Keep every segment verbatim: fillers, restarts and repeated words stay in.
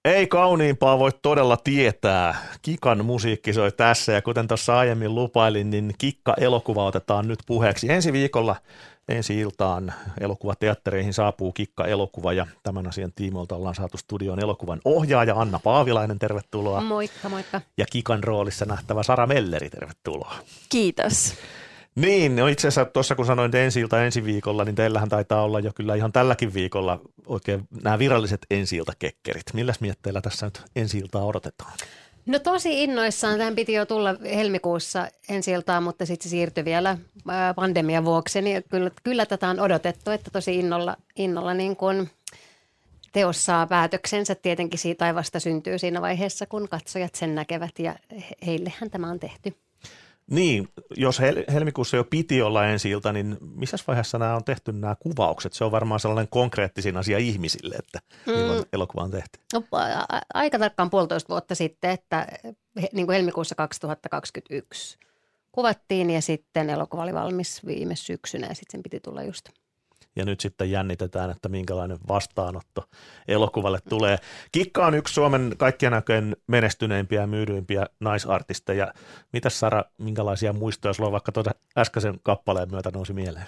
Ei kauniimpaa voi todella tietää. Kikan musiikki soi tässä ja kuten tuossa aiemmin lupailin, niin Kikka-elokuva otetaan nyt puheeksi. Ensi viikolla ensi iltaan elokuvateattereihin saapuu Kikka-elokuva ja tämän asian tiimoilta ollaan saatu studioon elokuvan ohjaaja Anna Paavilainen, tervetuloa. Moikka, moikka. Ja Kikan roolissa nähtävä Sara Melleri, tervetuloa. Kiitos. Niin, no itse asiassa tuossa kun sanoin ensi ilta ensi viikolla, niin teillähän taitaa olla jo kyllä ihan tälläkin viikolla oikein nämä viralliset ensi iltakekkerit. Milläs mietteillä tässä nyt ensi iltaa odotetaan? No tosi innoissaan. Tämän piti jo tulla helmikuussa ensi iltaan, mutta sitten se siirtyi vielä pandemian vuoksi. Niin kyllä, kyllä tätä on odotettu, että tosi innolla, innolla niin kuin teos saa päätöksensä. Tietenkin siitä vasta syntyy siinä vaiheessa, kun katsojat sen näkevät ja heillehän tämä on tehty. Niin, jos hel- helmikuussa jo piti olla ensi-ilta, niin missä vaiheessa nämä on tehty nämä kuvaukset? Se on varmaan sellainen konkreettisin asia ihmisille, että milloin mm. elokuva on tehty. No, a- aika tarkkaan puolitoista vuotta sitten, että niin kuin helmikuussa kaksituhattakaksikymmentäyksi kuvattiin ja sitten elokuva oli valmis viime syksynä ja sitten sen piti tulla just. Ja nyt sitten jännitetään, että minkälainen vastaanotto elokuvalle tulee. Kikka on yksi Suomen kaikkien näköjen menestyneimpiä ja myydympiä naisartisteja. Mitäs Sara, minkälaisia muistoja sulla vaikka tuota äskeisen kappaleen myötä nousi mieleen?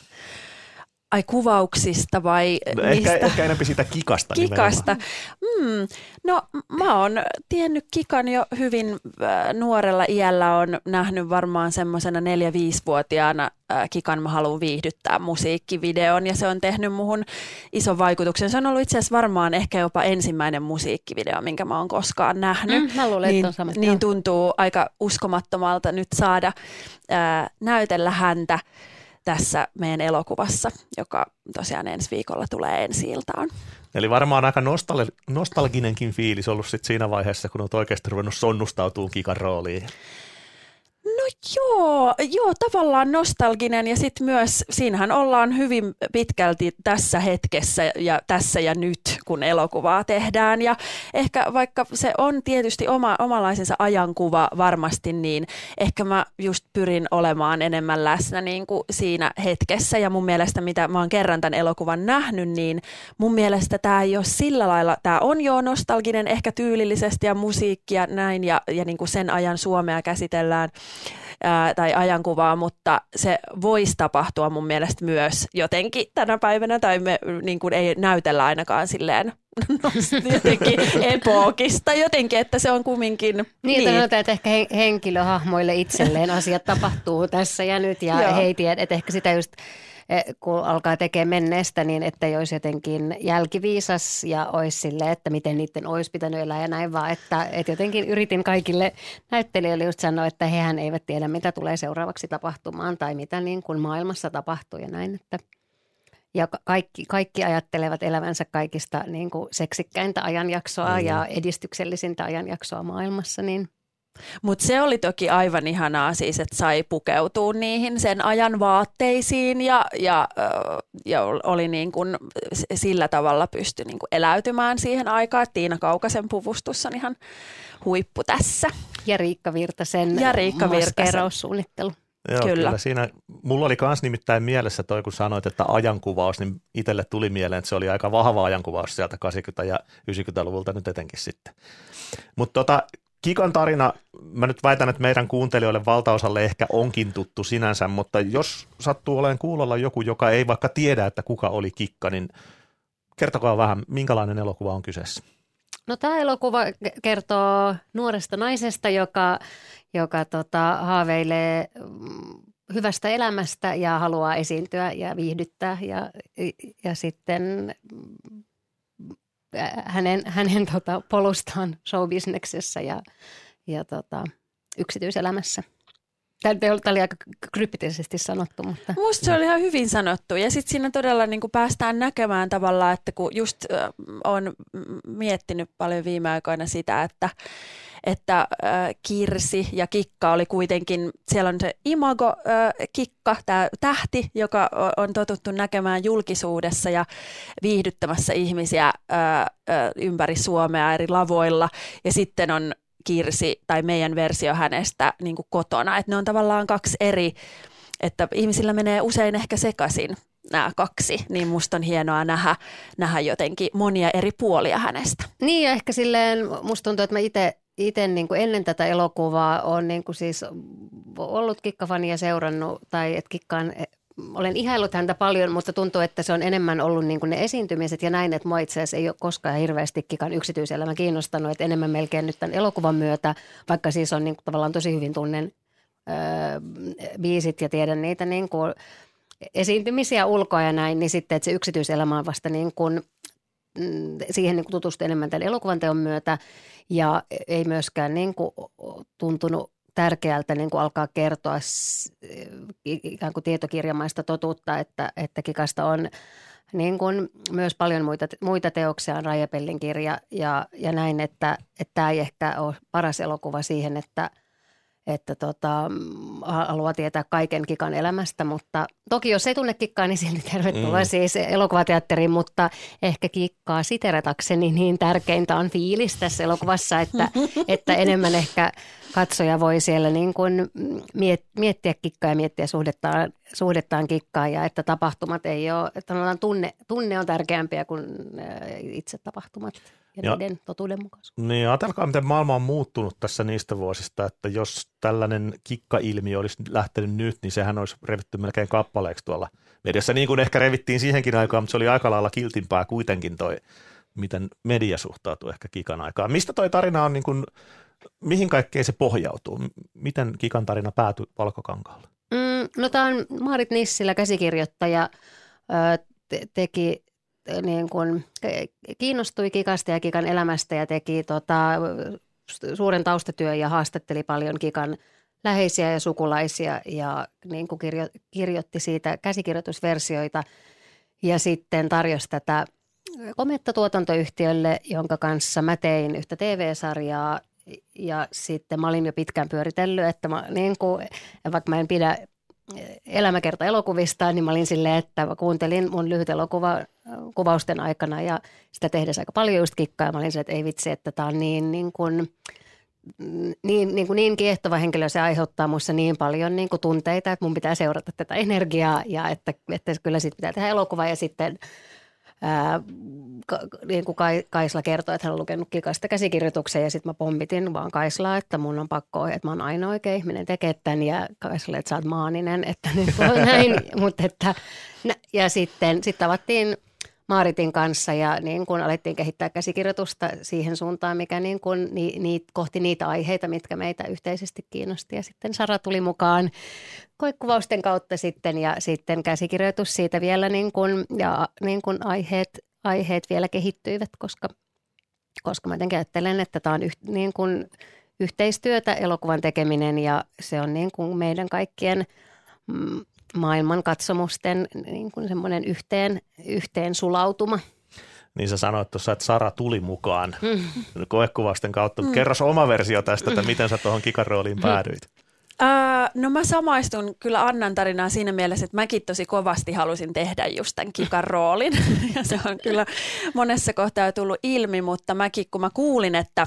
Ai kuvauksista vai no, mistä? Ehkä, ehkä enemmän siitä Kikasta. Kikasta. Mm, no mä oon tiennyt Kikan jo hyvin äh, nuorella iällä, on nähnyt varmaan semmoisena neljä-viisivuotiaana äh, Kikan Mä haluun viihdyttää musiikkivideon ja se on tehnyt muhun ison vaikutuksen. Se on ollut itse asiassa varmaan ehkä jopa ensimmäinen musiikkivideo, minkä mä oon koskaan nähnyt. Mm, mä luulen, niin, että on sama. Niin tuntuu aika uskomattomalta nyt saada äh, näytellä häntä tässä meidän elokuvassa, joka tosiaan ensi viikolla tulee ensi-iltaan. Eli varmaan aika nostal- nostalginenkin fiilis ollut sit siinä vaiheessa, kun olet oikeasti ruvennut sonnustautumaan Kikan rooliin. No joo, joo, tavallaan nostalginen ja sitten myös siinähän ollaan hyvin pitkälti tässä hetkessä ja tässä ja nyt, kun elokuvaa tehdään. Ja ehkä vaikka se on tietysti oma, omalaisensa ajankuva varmasti, niin ehkä mä just pyrin olemaan enemmän läsnä niin kuin siinä hetkessä. Ja mun mielestä, mitä mä oon kerran tämän elokuvan nähnyt, niin mun mielestä tämä ei ole sillä lailla, tämä on jo nostalginen ehkä tyylillisesti ja musiikkia näin ja, ja niin kuin sen ajan Suomea käsitellään. Ää, tai ajankuvaa, mutta se voisi tapahtua mun mielestä myös jotenkin tänä päivänä, tai me niin kuin ei näytellä ainakaan silleen no, jotenkin epookista, jotenkin, että se on kumminkin. Niin, niin. Että, että ehkä henkilöhahmoille itselleen asiat tapahtuu tässä ja nyt, ja he ei tiedä, että ehkä sitä just kun alkaa tekemään menneestä, niin että ei olisi jotenkin jälkiviisas ja olisi sille, että miten niiden olisi pitänyt elää ja näin vaan, että, että jotenkin yritin kaikille näyttelijöille just sanoa, että hehän eivät tiedä, mitä tulee seuraavaksi tapahtumaan tai mitä niin kuin maailmassa tapahtuu ja näin, että ja kaikki, kaikki ajattelevat elävänsä kaikista niin kuin seksikkäintä ajanjaksoa mm. ja edistyksellisintä ajanjaksoa maailmassa, niin mutta se oli toki aivan ihanaa siis, että sai pukeutua niihin sen ajan vaatteisiin ja, ja, ja oli niin kuin sillä tavalla pysty niin kuin eläytymään siihen aikaan. Tiina Kaukasen puvustus on ihan huippu tässä. Ja Riikka Virtasen ja Riikka maskeeraussuunnittelu. Joo, kyllä. kyllä. Siinä, mulla oli kans nimittäin mielessä toi, kun sanoit, että ajankuvaus, niin itselle tuli mieleen, että se oli aika vahva ajankuvaus sieltä kahdeksankymmentä- ja yhdeksänkymmentäluvulta nyt etenkin sitten. Mutta tota, Kikan tarina, mä nyt väitän, että meidän kuuntelijoille valtaosalle ehkä onkin tuttu sinänsä, mutta jos sattuu olemaan kuulolla joku, joka ei vaikka tiedä, että kuka oli Kikka, niin kertokaa vähän, minkälainen elokuva on kyseessä? No tämä elokuva kertoo nuoresta naisesta, joka, joka tota, haaveilee hyvästä elämästä ja haluaa esiintyä ja viihdyttää ja, ja sitten hänen, hänen tota, polustaan showbisneksessä ja, ja tota, yksityiselämässä. Tämä oli aika kryptisesti sanottu, mutta musta se oli ihan hyvin sanottu. Ja sitten siinä todella niin kuin päästään näkemään tavallaan, että kun just äh, on miettinyt paljon viime aikoina sitä, että, että äh, Kirsi ja Kikka oli kuitenkin, siellä on se imago äh, Kikka, tämä tähti, joka on totuttu näkemään julkisuudessa ja viihdyttämässä ihmisiä äh, äh, ympäri Suomea eri lavoilla. Ja sitten on Kirsi tai meidän versio hänestä niin kuin kotona. Että ne on tavallaan kaksi eri, että ihmisillä menee usein ehkä sekaisin nämä kaksi, niin musta on hienoa nähdä, nähdä jotenkin monia eri puolia hänestä. Niin ja ehkä silleen musta tuntuu, että mä itse Itse niin kuin ennen tätä elokuvaa olen niin kuin siis ollut Kikka-fania seurannut, tai että Kikkaan, olen ihaillut häntä paljon, mutta tuntuu, että se on enemmän ollut niin kuin ne esiintymiset ja näin, että mua itse asiassa ei ole koskaan hirveästi Kikan yksityiselämä kiinnostanut, että enemmän melkein nyt tämän elokuvan myötä, vaikka siis on niin kuin tavallaan tosi hyvin tunnen öö, biisit ja tiedän niitä niin kuin esiintymisiä ulkoa ja näin, niin sitten, että se yksityiselämä on vasta niin kuin siihen niin kuin tutustui enemmän tämän elokuvan teon myötä ja ei myöskään niin kuin tuntunut tärkeältä niin kuin alkaa kertoa ikään kuin tietokirjamaista totuutta, että, että Kikasta on niin kuin myös paljon muita, muita teoksia, on Raija-Pellin kirja ja, ja näin, että, että tämä ei ehkä ole paras elokuva siihen, että että tota, haluaa tietää kaiken Kikan elämästä, mutta toki jos ei tunne Kikkaa, niin silti tervetuloa mm. siis elokuvateatteriin, mutta ehkä Kikkaa siteratakseni niin tärkeintä on fiilis tässä elokuvassa, että, että enemmän ehkä katsoja voi siellä niin kuin miet, miettiä Kikkaa ja miettiä suhdettaan, suhdettaan Kikkaan ja että tapahtumat ei ole, että tunne, tunne on tärkeämpiä kuin itse tapahtumat. Ja niiden totuudenmukaisuus. Niin, ajatelkaa, miten maailma on muuttunut tässä niistä vuosista, että jos tällainen kikka-ilmiö olisi lähtenyt nyt, niin sehän olisi revitty melkein kappaleeksi tuolla mediassa, niin kuin ehkä revittiin siihenkin aikaan, mutta se oli aika lailla kiltimpää kuitenkin toi, miten media suhtautuu ehkä Kikan aikaan. Mistä toi tarina on, niin kuin, mihin kaikkeen se pohjautuu? Miten Kikan tarina päätyi Valkokankaalle? Mm, no tämä on Maarit Nissilä, käsikirjoittaja, te- teki... Niin kun kiinnostui Kikasta ja Kikan elämästä ja teki tota, suuren taustatyön ja haastatteli paljon Kikan läheisiä ja sukulaisia ja niin kuin kirjo, kirjoitti siitä käsikirjoitusversioita ja sitten tarjosi tätä kometta tuotantoyhtiölle, jonka kanssa mä tein yhtä T V-sarjaa ja sitten mä olin jo pitkään pyöritellyt, että mä, niin kuin, vaikka mä en pidä elämäkerta elokuvista, niin mä olin silleen, että mä kuuntelin mun lyhyt elokuva kuvausten aikana ja sitä tehdessä aika paljon just Kikkaa. Mä olin silleen, että ei vitsi, että tää on niin, niin, kuin, niin, niin, kuin niin kiehtova henkilö, se aiheuttaa musta niin paljon niin kuin tunteita, että mun pitää seurata tätä energiaa ja että, että kyllä siitä pitää tehdä elokuva ja sitten ää, niin kuin Kaisla kertoi, että hän on lukenut Kikasta käsikirjoituksen ja sitten mä pommitin vaan Kaislaa, että mun on pakko, että mä oon ainoa oikea ihminen tekee tämän ja Kaisla, että sä oot maaninen, että nyt on näin, mutta että ja sitten sit tavattiin Maaritin kanssa ja niin kun alettiin kehittää käsikirjoitusta siihen suuntaan, mikä niin kun ni, ni, kohti niitä aiheita, mitkä meitä yhteisesti kiinnosti. Ja sitten Sara tuli mukaan koekuvausten kautta sitten ja sitten käsikirjoitus siitä vielä niin kun, ja niin kun aiheet, aiheet vielä kehittyivät, koska, koska mä jotenkin ajattelen, että tämä on yh, niin kun yhteistyötä elokuvan tekeminen ja se on niin kun meidän kaikkien mm, maailman katsomusten niin kuin semmoinen yhteen, yhteen sulautuma. Niin sä sanoit tuossa, että Sara tuli mukaan mm. koekuvausten kautta. Mm. Kerros oma versio tästä, että miten sä tuohon Kikan rooliin päädyit. Uh, no mä samaistun kyllä Annan tarinaan siinä mielessä, että mäkin tosi kovasti halusin tehdä just tämän Kikan roolin. Ja se on kyllä monessa kohtaa tullut ilmi, mutta mäkin kun mä kuulin, että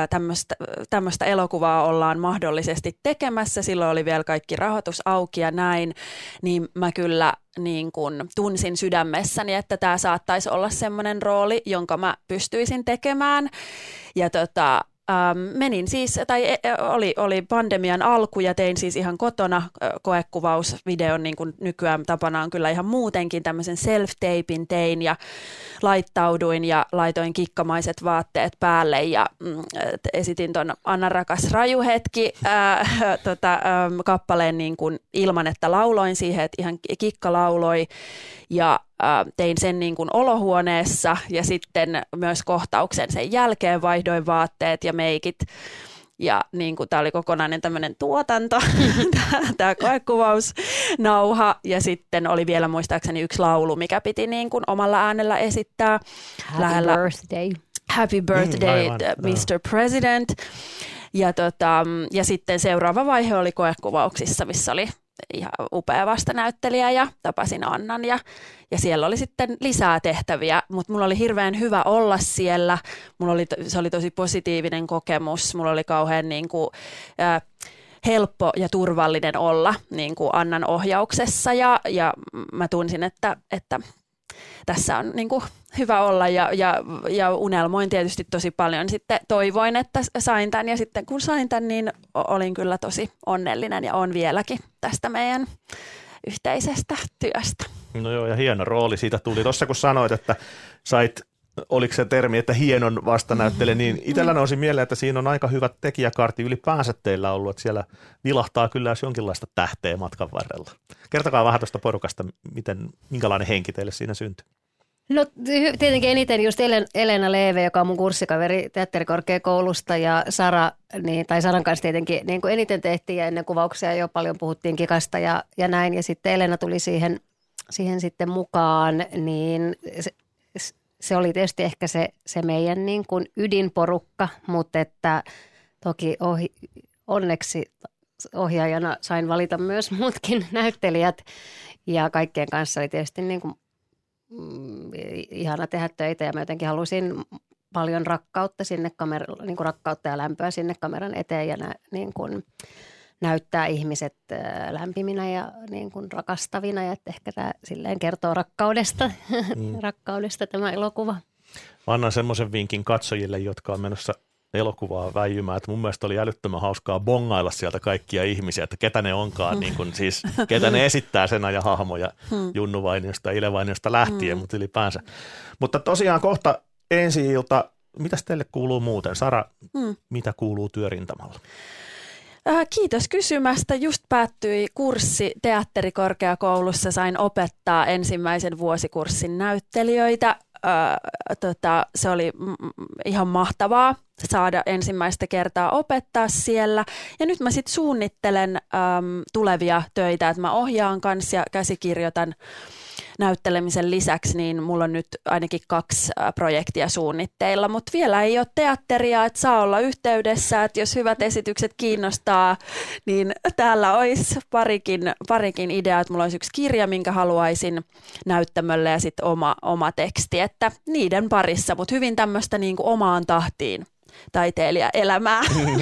tämmöistä elokuvaa ollaan mahdollisesti tekemässä, silloin oli vielä kaikki rahoitus auki ja näin, niin mä kyllä niin kun tunsin sydämessäni, että tämä saattaisi olla semmoinen rooli, jonka mä pystyisin tekemään. Ja tota, ähm, menin siis, tai oli, oli pandemian alku ja tein siis ihan kotona koekuvausvideon, niin kuin nykyään tapana on kyllä ihan muutenkin, tämmöisen self-tapin tein ja laittauduin ja laitoin kikkamaiset vaatteet päälle ja mm, esitin ton Anna rakas raju hetki ää, tota, ää, kappaleen niin kuin ilman, että lauloin siihen, että ihan Kikka lauloi ja ää, tein sen niin kuin olohuoneessa ja sitten myös kohtauksen sen jälkeen vaihdoin vaatteet ja meikit. Ja niin kuin tämä oli kokonainen tämmöinen tuotanto, tämä koekuvausnauha. Ja sitten oli vielä muistaakseni yksi laulu, mikä piti niin kuin omalla äänellä esittää. Happy lähellä, birthday. Happy birthday, mm, aivan, mister No. President. Ja, tota, ja sitten seuraava vaihe oli koekuvauksissa, missä oli ihan upea vastanäyttelijä ja tapasin Annan ja, ja siellä oli sitten lisää tehtäviä, mutta mulla oli hirveän hyvä olla siellä. Mulla oli, se oli tosi positiivinen kokemus. Mulla oli kauhean niin kuin, äh, helppo ja turvallinen olla niin kuin Annan ohjauksessa ja, ja mä tunsin, että, että tässä on niin kuin hyvä olla ja, ja, ja unelmoin tietysti tosi paljon. Sitten toivoin, että sain tämän ja sitten kun sain tämän, niin olin kyllä tosi onnellinen ja on vieläkin tästä meidän yhteisestä työstä. No joo, ja hieno rooli siitä tuli. Tuossa kun sanoit, että sait, oliko se termi, että hienon vastanäyttele, niin itsellä nousi mieleen, että siinä on aika hyvä tekijäkartti ylipäänsä teillä ollut, että siellä vilahtaa kyllä jos jonkinlaista tähteä matkan varrella. Kertokaa vähän tuosta porukasta, miten, minkälainen henki teille siinä syntyi. No tietenkin eniten just Elena Leeve, joka on mun kurssikaveri teatterikorkeakoulusta ja Sara, niin, tai Saran kanssa tietenkin niin kuin eniten tehtiin ja ennen kuvauksia jo paljon puhuttiin kikasta ja, ja näin. Ja sitten Elena tuli siihen, siihen sitten mukaan, niin se, se oli tietysti ehkä se, se meidän niin kuin ydinporukka, mutta että toki ohi, onneksi ohjaajana sain valita myös muutkin näyttelijät ja kaikkien kanssa oli tietysti niin kuin ihana tehdä töitä ja mä jotenkin halusin paljon rakkautta sinne kamer- niin kuin rakkautta ja lämpöä sinne kameran eteen ja nä, niin kuin näyttää ihmiset lämpiminä ja niin kuin rakastavina ja että ehkä tämä silleen kertoo rakkaudesta, mm. rakkaudesta tämä elokuva. Mä annan semmoisen vinkin katsojille, jotka on menossa elokuvaa väijymään, että mun mielestä oli älyttömän hauskaa bongailla sieltä kaikkia ihmisiä, että ketä ne onkaan, niin kun, siis ketä ne esittää sen ajan hahmoja Junnu Vainiosta, Ile Vainiosta lähtien, mutta ylipäänsä. Mutta tosiaan kohta ensi-ilta, mitäs teille kuuluu muuten? Sara, hmm. mitä kuuluu työrintamalla? Kiitos kysymästä. Just päättyi kurssi teatterikorkeakoulussa. Sain opettaa ensimmäisen vuosikurssin näyttelijöitä. Öö, tota, se oli mm, ihan mahtavaa saada ensimmäistä kertaa opettaa siellä. Ja nyt mä sitten suunnittelen äm, tulevia töitä, että mä ohjaan kanssa ja käsikirjoitan näyttelemisen lisäksi, niin mulla on nyt ainakin kaksi projektia suunnitteilla, mutta vielä ei ole teatteria, että saa olla yhteydessä, että jos hyvät esitykset kiinnostaa, niin täällä olisi parikin, parikin ideaa, että mulla olisi yksi kirja, minkä haluaisin näyttämölle ja sitten oma, oma teksti, että niiden parissa, mutta hyvin tämmöistä niin kuin omaan tahtiin taiteilijaelämää.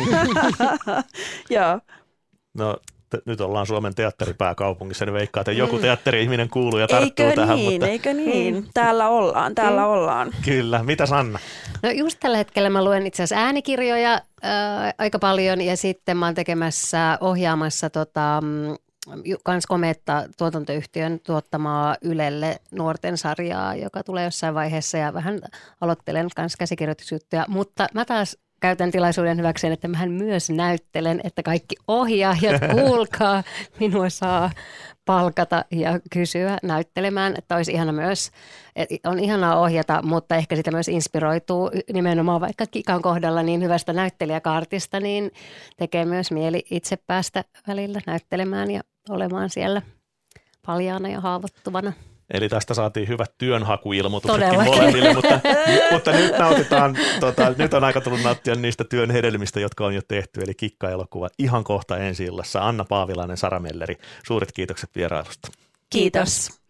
Joo. No. Nyt ollaan Suomen teatteripääkaupungissa, niin veikkaa, että joku teatteri-ihminen kuuluu ja tarttuu eikö tähän. Niin, mutta... Eikö niin? Täällä ollaan, täällä mm. ollaan. Kyllä. Mitäs Anna? No just tällä hetkellä mä luen itse asiassa äänikirjoja äh, aika paljon ja sitten mä oon tekemässä, ohjaamassa tota, kans Kometta tuotantoyhtiön tuottamaa Ylelle nuorten sarjaa, joka tulee jossain vaiheessa ja vähän aloittelen kans käsikirjoitusjuttuja, mutta mä taas käytän tilaisuuden hyväkseen, että mähän myös näyttelen, että kaikki ohjaajat, kuulkaa, minua saa palkata ja kysyä näyttelemään, että olisi ihana myös, että on ihanaa ohjata, mutta ehkä sitä myös inspiroituu nimenomaan vaikka Kikan kohdalla niin hyvästä näyttelijäkaartista, niin tekee myös mieli itse päästä välillä näyttelemään ja olemaan siellä paljaana ja haavoittuvana. Eli tästä saatiin hyvät työnhakuilmoituksetkin molemmille, mutta, mutta nyt nautitaan, tota, nyt on aika tullut nauttia niistä työn hedelmistä, jotka on jo tehty, eli Kikka-elokuva ihan kohta ensi illassa. Anna Paavilainen, Sara Melleri, suuret kiitokset vierailusta. Kiitos.